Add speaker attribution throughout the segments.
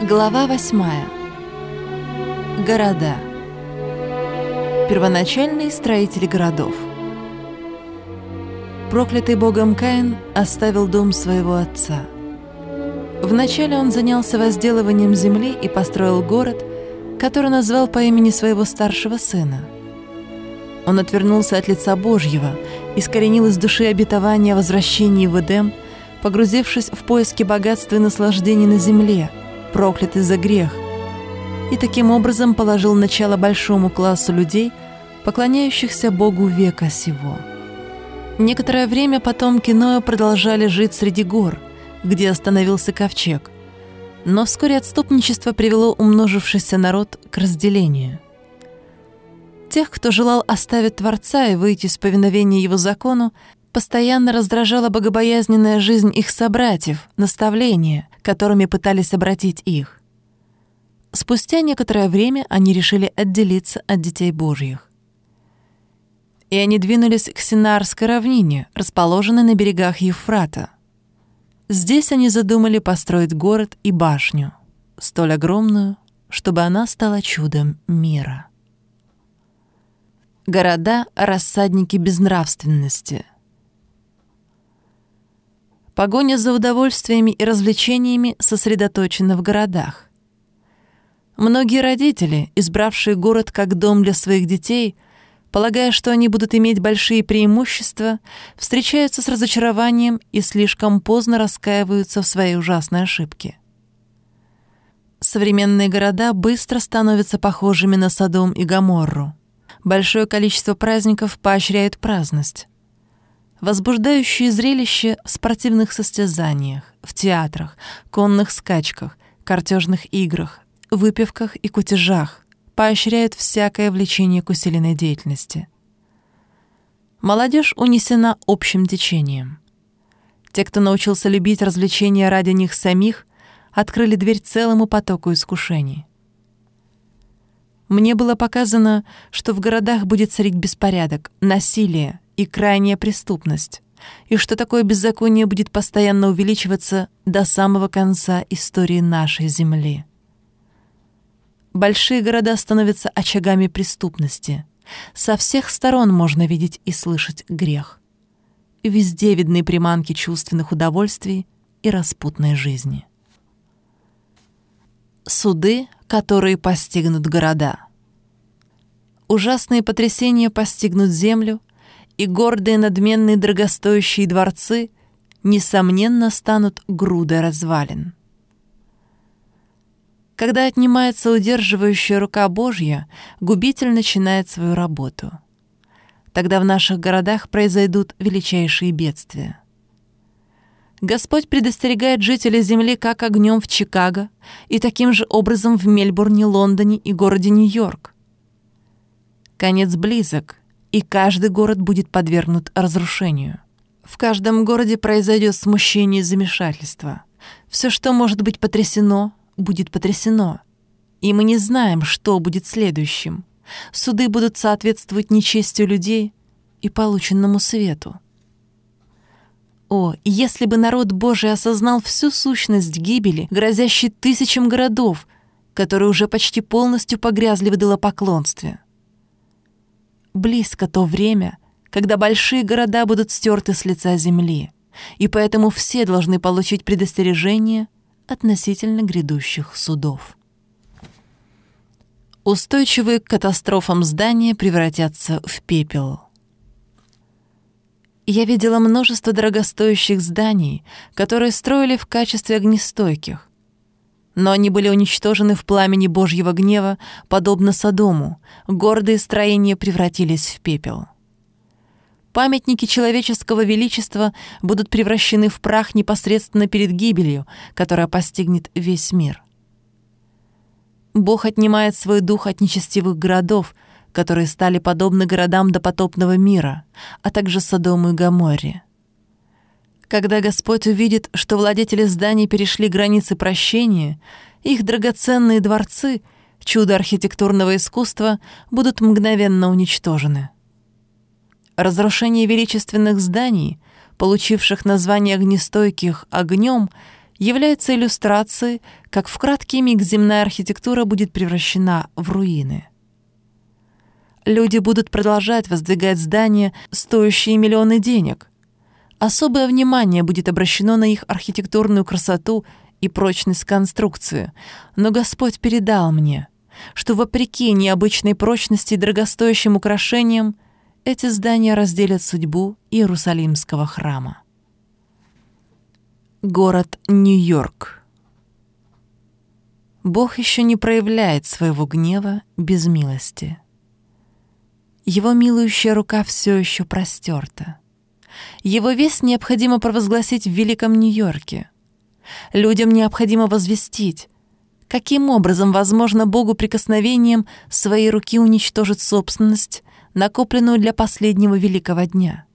Speaker 1: Глава 8. Города. Первоначальные строители городов. Проклятый Богом Каин оставил дом своего отца. Вначале он занялся возделыванием земли и построил город, который назвал по имени своего старшего сына. Он отвернулся от лица Божьего, искоренил из души обетование о возвращении в Эдем, погрузившись в поиски богатства и наслаждений на земле, проклятый за грех, и таким образом положил начало большому классу людей, поклоняющихся Богу века сего. Некоторое время потомки Ноя продолжали жить среди гор, где остановился ковчег, но вскоре отступничество привело умножившийся народ к разделению. Тех, кто желал оставить Творца и выйти из повиновения Его закону, постоянно раздражала богобоязненная жизнь их собратьев, наставления, которыми пытались обратить их. Спустя некоторое время они решили отделиться от детей Божьих. И они двинулись к Синарской равнине, расположенной на берегах Евфрата. Здесь они задумали построить город и башню, столь огромную, чтобы она стала чудом мира. Города — рассадники безнравственности. Погоня за удовольствиями и развлечениями сосредоточена в городах. Многие родители, избравшие город как дом для своих детей, полагая, что они будут иметь большие преимущества, встречаются с разочарованием и слишком поздно раскаиваются в своей ужасной ошибке. Современные города быстро становятся похожими на Содом и Гоморру. Большое количество праздников поощряет праздность. Возбуждающие зрелища в спортивных состязаниях, в театрах, конных скачках, картежных играх, выпивках и кутежах поощряют всякое влечение к усиленной деятельности. Молодежь унесена общим течением. Те, кто научился любить развлечения ради них самих, открыли дверь целому потоку искушений. Мне было показано, что в городах будет царить беспорядок, насилие и крайняя преступность, и что такое беззаконие будет постоянно увеличиваться до самого конца истории нашей земли. Большие города становятся очагами преступности. Со всех сторон можно видеть и слышать грех. Везде видны приманки чувственных удовольствий и распутной жизни. Суды, которые постигнут города. Ужасные потрясения постигнут землю, и гордые, надменные, дорогостоящие дворцы, несомненно, станут грудой развалин. Когда отнимается удерживающая рука Божья, губитель начинает свою работу. Тогда в наших городах произойдут величайшие бедствия. Господь предостерегает жителей земли как огнем в Чикаго и таким же образом в Мельбурне, Лондоне и городе Нью-Йорк. Конец близок, и каждый город будет подвергнут разрушению. В каждом городе произойдет смущение и замешательство. Все, что может быть потрясено, будет потрясено. И мы не знаем, что будет следующим. Суды будут соответствовать нечестию людей и полученному свету. О, если бы народ Божий осознал всю сущность гибели, грозящей тысячам городов, которые уже почти полностью погрязли в идолопоклонстве. Близко то время, когда большие города будут стерты с лица земли, и поэтому все должны получить предостережение относительно грядущих судов. Устойчивые к катастрофам здания превратятся в пепел. Я видела множество дорогостоящих зданий, которые строили в качестве огнестойких, но они были уничтожены в пламени Божьего гнева, подобно Содому. Гордые строения превратились в пепел. Памятники человеческого величества будут превращены в прах непосредственно перед гибелью, которая постигнет весь мир. Бог отнимает свой дух от нечестивых городов, которые стали подобны городам допотопного мира, а также Содому и Гоморре. Когда Господь увидит, что владетели зданий перешли границы прощения, их драгоценные дворцы, чудо архитектурного искусства, будут мгновенно уничтожены. Разрушение величественных зданий, получивших название огнестойких огнем, является иллюстрацией, как в краткий миг земная архитектура будет превращена в руины. Люди будут продолжать воздвигать здания, стоящие миллионы денег. Особое внимание будет обращено на их архитектурную красоту и прочность конструкции, но Господь передал мне, что вопреки необычной прочности и дорогостоящим украшениям эти здания разделят судьбу Иерусалимского храма. Город Нью-Йорк. Бог еще не проявляет своего гнева без милости. Его милующая рука все еще простерта. Его весть необходимо провозгласить в Великом Нью-Йорке. Людям необходимо возвестить, каким образом возможно Богу прикосновением своей руки уничтожить собственность, накопленную для последнего великого дня.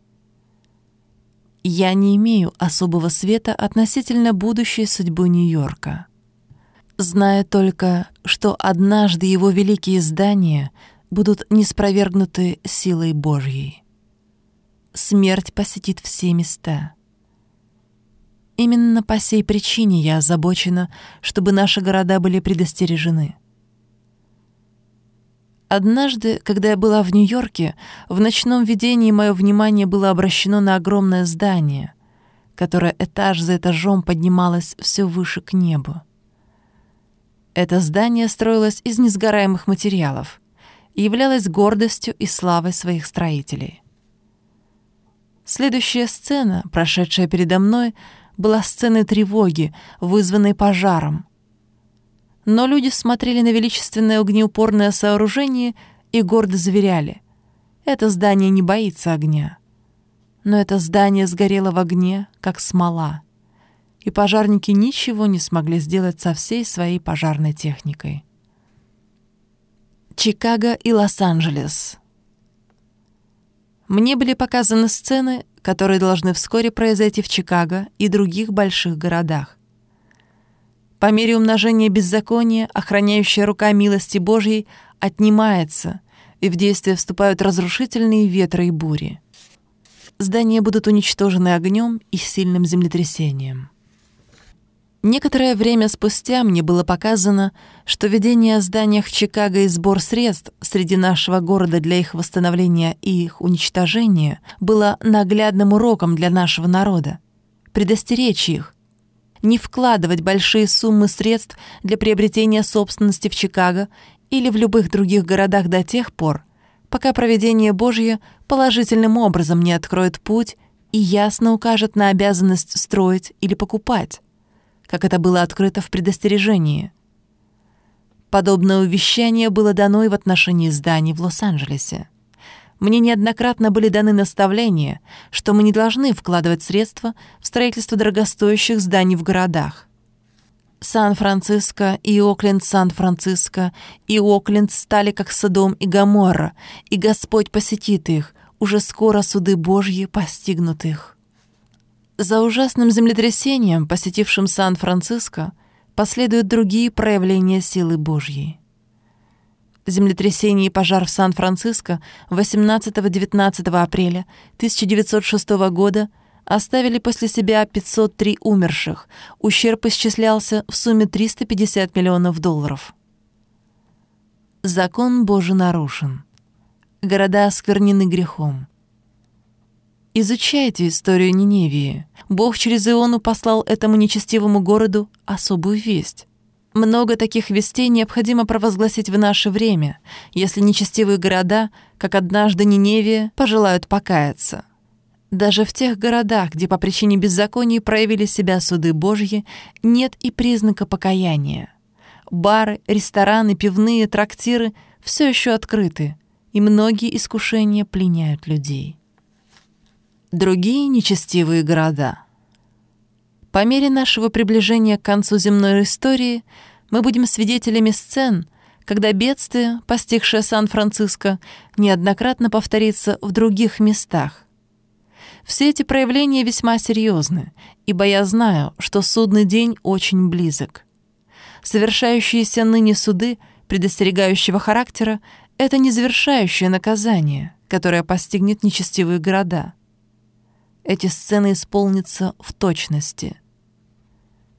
Speaker 1: Я не имею особого света относительно будущей судьбы Нью-Йорка. Знаю только, что однажды его великие здания будут ниспровергнуты силой Божьей. Смерть посетит все места. Именно по сей причине я озабочена, чтобы наши города были предостережены. Однажды, когда я была в Нью-Йорке, в ночном видении мое внимание было обращено на огромное здание, которое этаж за этажом поднималось все выше к небу. Это здание строилось из несгораемых материалов и являлось гордостью и славой своих строителей. Следующая сцена, прошедшая передо мной, была сценой тревоги, вызванной пожаром. Но люди смотрели на величественное огнеупорное сооружение и гордо заверяли: это здание не боится огня. Но это здание сгорело в огне, как смола, и пожарники ничего не смогли сделать со всей своей пожарной техникой. Чикаго и Лос-Анджелес. Мне были показаны сцены, которые должны вскоре произойти в Чикаго и других больших городах. По мере умножения беззакония, охраняющая рука милости Божьей отнимается, и в действие вступают разрушительные ветры и бури. Здания будут уничтожены огнем и сильным землетрясением. Некоторое время спустя мне было показано, что ведение о зданиях в Чикаго и сбор средств среди нашего города для их восстановления и их уничтожения было наглядным уроком для нашего народа. Предостеречь их, не вкладывать большие суммы средств для приобретения собственности в Чикаго или в любых других городах до тех пор, пока провидение Божье положительным образом не откроет путь и ясно укажет на обязанность строить или покупать, как это было открыто в предостережении. Подобное увещание было дано и в отношении зданий в Лос-Анджелесе. Мне неоднократно были даны наставления, что мы не должны вкладывать средства в строительство дорогостоящих зданий в городах. Сан-Франциско и Окленд Сан-Франциско и Окленд стали как Содом и Гоморра, и Господь посетит их, уже скоро суды Божьи постигнут их. За ужасным землетрясением, посетившим Сан-Франциско, последуют другие проявления силы Божьей. Землетрясение и пожар в Сан-Франциско 18-19 апреля 1906 года оставили после себя 503 умерших, ущерб исчислялся в сумме $350 миллионов. Закон Божий нарушен. Города осквернены грехом. Изучайте историю Ниневии. Бог через Иону послал этому нечестивому городу особую весть. Много таких вестей необходимо провозгласить в наше время, если нечестивые города, как однажды Ниневия, пожелают покаяться. Даже в тех городах, где по причине беззакония проявили себя суды Божьи, нет и признака покаяния. Бары, рестораны, пивные, трактиры все еще открыты, и многие искушения пленяют людей. Другие нечестивые города. По мере нашего приближения к концу земной истории мы будем свидетелями сцен, когда бедствие, постигшее Сан-Франциско, неоднократно повторится в других местах. Все эти проявления весьма серьезны, ибо я знаю, что судный день очень близок. Совершающиеся ныне суды предостерегающего характера — это не завершающее наказание, которое постигнет нечестивые города. Эти сцены исполнятся в точности.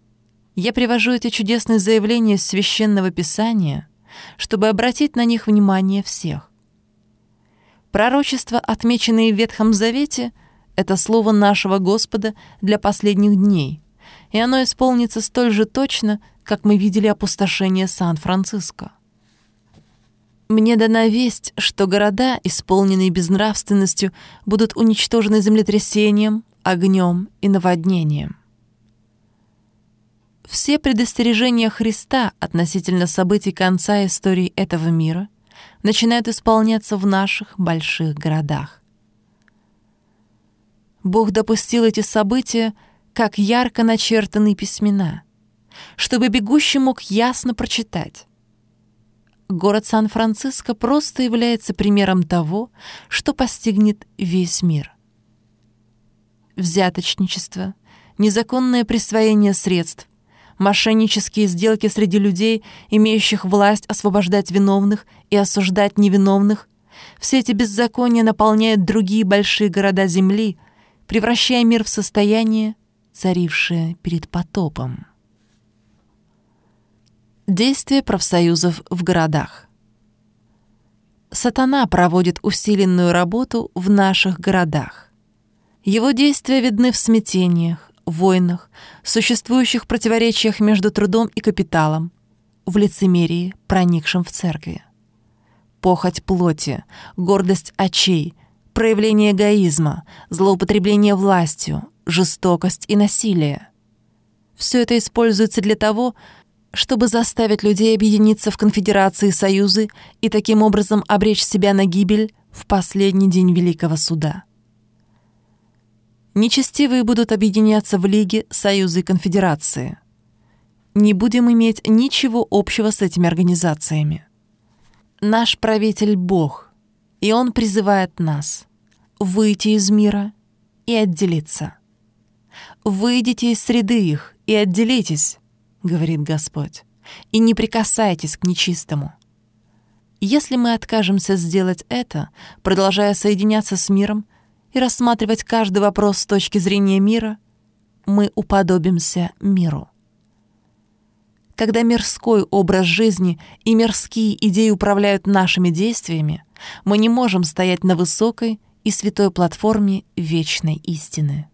Speaker 1: Я привожу эти чудесные заявления из Священного Писания, чтобы обратить на них внимание всех. Пророчества, отмеченные в Ветхом Завете, — это слово нашего Господа для последних дней, и оно исполнится столь же точно, как мы видели опустошение Сан-Франциско. Мне дана весть, что города, исполненные безнравственностью, будут уничтожены землетрясением, огнем и наводнением. Все предостережения Христа относительно событий конца истории этого мира начинают исполняться в наших больших городах. Бог допустил эти события, как ярко начертанные письмена, чтобы бегущий мог ясно прочитать. Город Сан-Франциско просто является примером того, что постигнет весь мир. Взяточничество, незаконное присвоение средств, мошеннические сделки среди людей, имеющих власть освобождать виновных и осуждать невиновных — все эти беззакония наполняют другие большие города Земли, превращая мир в состояние, царившее перед потопом. Действия профсоюзов в городах. Сатана проводит усиленную работу в наших городах. Его действия видны в смятениях, войнах, существующих противоречиях между трудом и капиталом, в лицемерии, проникшем в церкви. Похоть плоти, гордость очей, проявление эгоизма, злоупотребление властью, жестокость и насилие. Все это используется для того, чтобы заставить людей объединиться в конфедерации и союзы и таким образом обречь себя на гибель в последний день Великого Суда. Нечестивые будут объединяться в лиги, союзы и конфедерации. Не будем иметь ничего общего с этими организациями. Наш правитель — Бог, и Он призывает нас выйти из мира и отделиться. «Выйдите из среды их и отделитесь», — говорит Господь, «и не прикасайтесь к нечистому». Если мы откажемся сделать это, продолжая соединяться с миром и рассматривать каждый вопрос с точки зрения мира, мы уподобимся миру. Когда мирской образ жизни и мирские идеи управляют нашими действиями, мы не можем стоять на высокой и святой платформе вечной истины.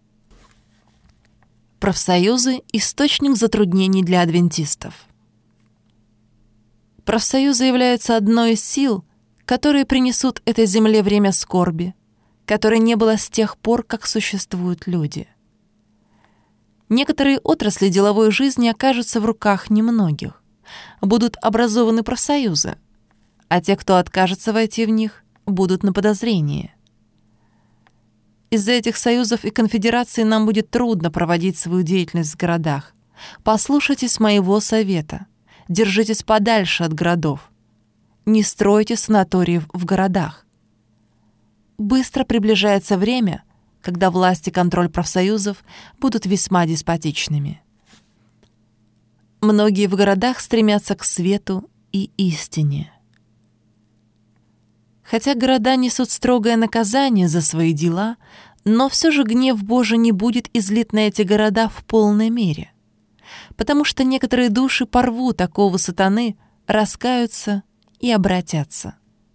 Speaker 1: Профсоюзы — источник затруднений для адвентистов. Профсоюзы являются одной из сил, которые принесут этой земле время скорби, которой не было с тех пор, как существуют люди. Некоторые отрасли деловой жизни окажутся в руках немногих, будут образованы профсоюзы, а те, кто откажется войти в них, будут на подозрении. Из-за этих союзов и конфедераций нам будет трудно проводить свою деятельность в городах. Послушайтесь моего совета. Держитесь подальше от городов. Не стройте санаториев в городах. Быстро приближается время, когда власть и контроль профсоюзов будут весьма деспотичными. Многие в городах стремятся к свету и истине. Хотя города несут строгое наказание за свои дела, но все же гнев Божий не будет излит на эти города в полной мере, потому что некоторые души порвут такого сатаны, раскаются и обратятся.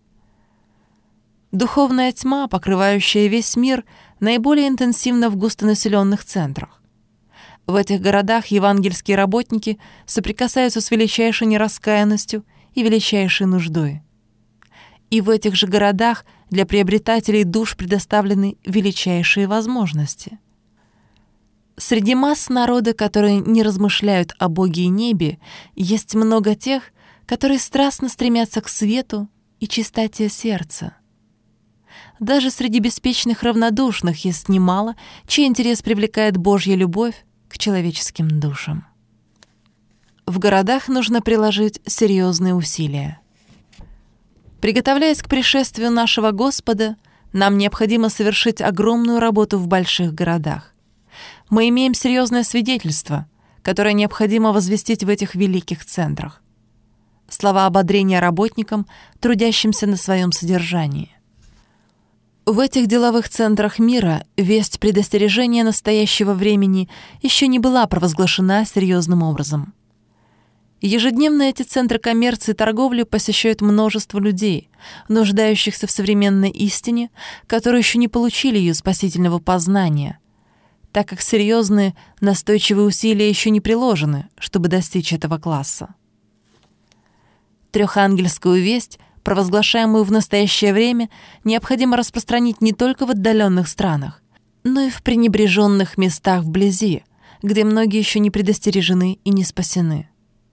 Speaker 1: Духовная тьма, покрывающая весь мир, наиболее интенсивна в густонаселенных центрах. В этих городах евангельские работники соприкасаются с величайшей нераскаянностью и величайшей нуждой. И в этих же городах для приобретателей душ предоставлены величайшие возможности. Среди масс народа, которые не размышляют о Боге и небе, есть много тех, которые страстно стремятся к свету и чистоте сердца. Даже среди беспечных равнодушных есть немало, чей интерес привлекает Божья любовь к человеческим душам. В городах нужно приложить серьезные усилия. Приготовляясь к пришествию нашего Господа, нам необходимо совершить огромную работу в больших городах. Мы имеем серьезное свидетельство, которое необходимо возвестить в этих великих центрах. Слова ободрения работникам, трудящимся на своем содержании. В этих деловых центрах мира весть предостережения настоящего времени еще не была провозглашена серьезным образом. Ежедневно эти центры коммерции и торговли посещают множество людей, нуждающихся в современной истине, которые еще не получили ее спасительного познания, так как серьезные, настойчивые усилия еще не приложены, чтобы достичь этого класса. Трехангельскую весть, провозглашаемую в настоящее время, необходимо распространить не только в отдаленных странах, но и в пренебреженных местах вблизи, где многие еще не предостережены и не спасены.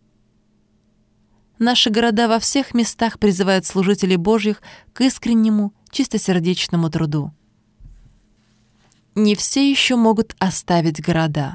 Speaker 1: Наши города во всех местах призывают служителей Божьих к искреннему, чистосердечному труду. Не все еще могут оставить города.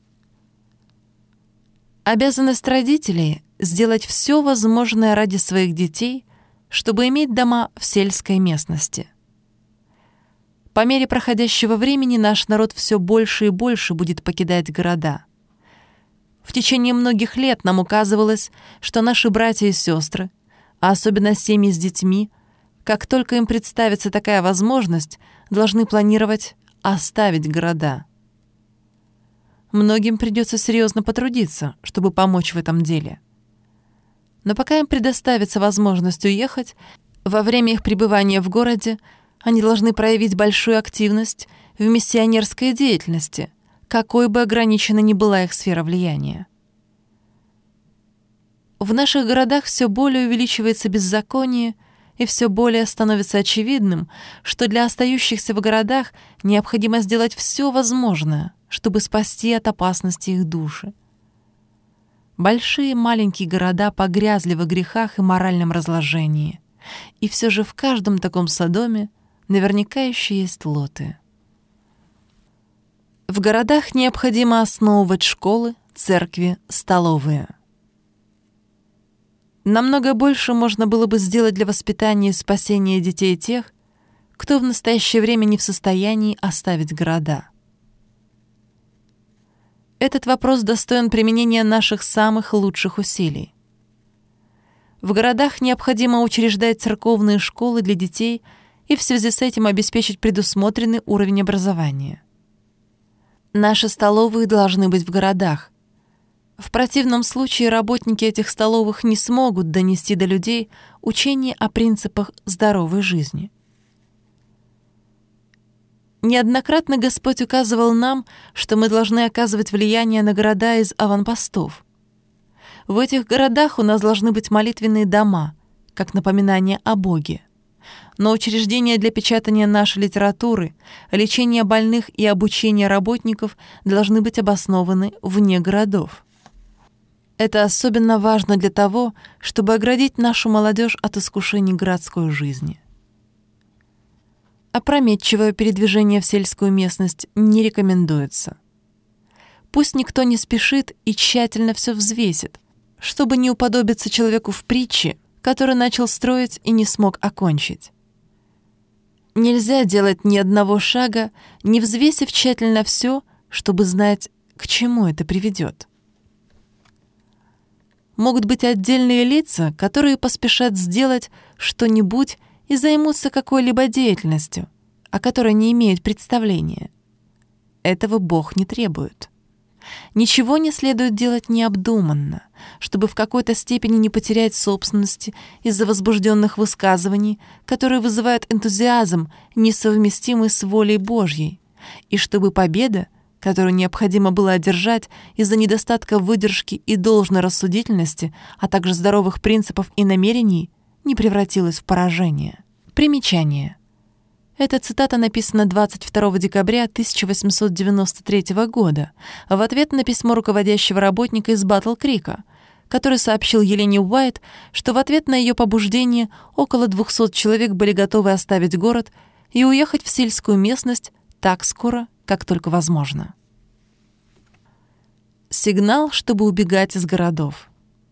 Speaker 1: Обязанность родителей — сделать все возможное ради своих детей, чтобы иметь дома в сельской местности. По мере проходящего времени наш народ все больше и больше будет покидать города. В течение многих лет нам указывалось, что наши братья и сестры, а особенно семьи с детьми, как только им представится такая возможность, должны планировать оставить города. Многим придется серьезно потрудиться, чтобы помочь в этом деле. Но пока им предоставится возможность уехать, во время их пребывания в городе они должны проявить большую активность в миссионерской деятельности, какой бы ограничена ни была их сфера влияния. В наших городах все более увеличивается беззаконие, и все более становится очевидным, что для остающихся в городах необходимо сделать все возможное, чтобы спасти от опасности их души. Большие и маленькие города погрязли во грехах и моральном разложении, и все же в каждом таком содоме наверняка еще есть лоты. В городах необходимо основывать школы, церкви, столовые. Намного больше можно было бы сделать для воспитания и спасения детей тех, кто в настоящее время не в состоянии оставить города. Этот вопрос достоин применения наших самых лучших усилий. В городах необходимо учреждать церковные школы для детей и в связи с этим обеспечить предусмотренный уровень образования. Наши столовые должны быть в городах. В противном случае работники этих столовых не смогут донести до людей учение о принципах здоровой жизни. Неоднократно Господь указывал нам, что мы должны оказывать влияние на города из аванпостов. В этих городах у нас должны быть молитвенные дома, как напоминание о Боге. Но учреждения для печатания нашей литературы, лечения больных и обучения работников должны быть обоснованы вне городов. Это особенно важно для того, чтобы оградить нашу молодежь от искушений городской жизни. Опрометчивое передвижение в сельскую местность не рекомендуется. Пусть никто не спешит и тщательно все взвесит, чтобы не уподобиться человеку в притче, который начал строить и не смог окончить. Нельзя делать ни одного шага, не взвесив тщательно все, чтобы знать, к чему это приведет. Могут быть отдельные лица, которые поспешат сделать что-нибудь и займутся какой-либо деятельностью, о которой не имеют представления. Этого Бог не требует. Ничего не следует делать необдуманно, чтобы в какой-то степени не потерять собственности из-за возбужденных высказываний, которые вызывают энтузиазм, несовместимый с волей Божьей, и чтобы победа, которую необходимо было одержать из-за недостатка выдержки и должной рассудительности, а также здоровых принципов и намерений, не превратилась в поражение. Примечание. Эта цитата написана 22 декабря 1893 года в ответ на письмо руководящего работника из Батл-Крика, который сообщил Елене Уайт, что в ответ на ее побуждение около 200 человек были готовы оставить город и уехать в сельскую местность так скоро, как только возможно. Сигнал, чтобы убегать из городов.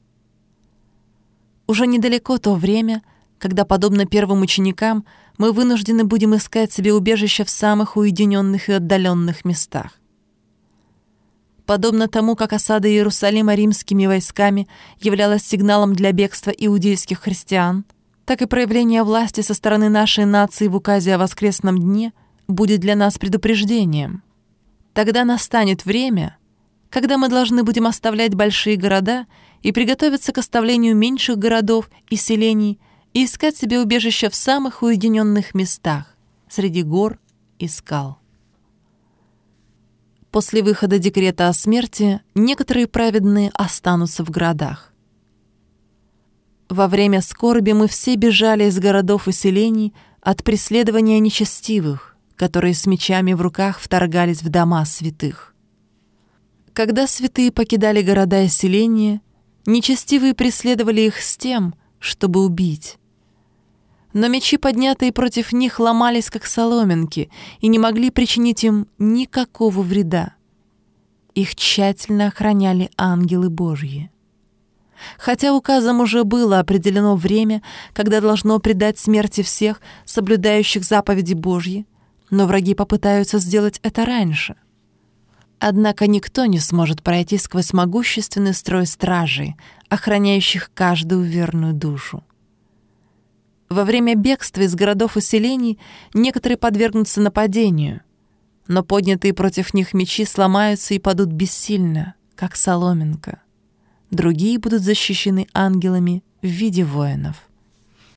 Speaker 1: Уже недалеко то время, когда, подобно первым ученикам, мы вынуждены будем искать себе убежище в самых уединенных и отдаленных местах. Подобно тому, как осада Иерусалима римскими войсками являлась сигналом для бегства иудейских христиан, так и проявление власти со стороны нашей нации в указе о воскресном дне будет для нас предупреждением. Тогда настанет время, когда мы должны будем оставлять большие города и приготовиться к оставлению меньших городов и селений и искать себе убежище в самых уединенных местах, среди гор и скал. После выхода декрета о смерти некоторые праведные останутся в городах. Во время скорби мы все бежали из городов и селений от преследования нечестивых, которые с мечами в руках вторгались в дома святых. Когда святые покидали города и селения, нечестивые преследовали их с тем, чтобы убить. Но мечи, поднятые против них, ломались, как соломинки, и не могли причинить им никакого вреда. Их тщательно охраняли ангелы Божьи. Хотя указом уже было определено время, когда должно предать смерти всех, соблюдающих заповеди Божьи, но враги попытаются сделать это раньше. Однако никто не сможет пройти сквозь могущественный строй стражей, охраняющих каждую верную душу. Во время бегства из городов и селений некоторые подвергнутся нападению, но поднятые против них мечи сломаются и падут бессильно, как соломинка. Другие будут защищены ангелами в виде воинов.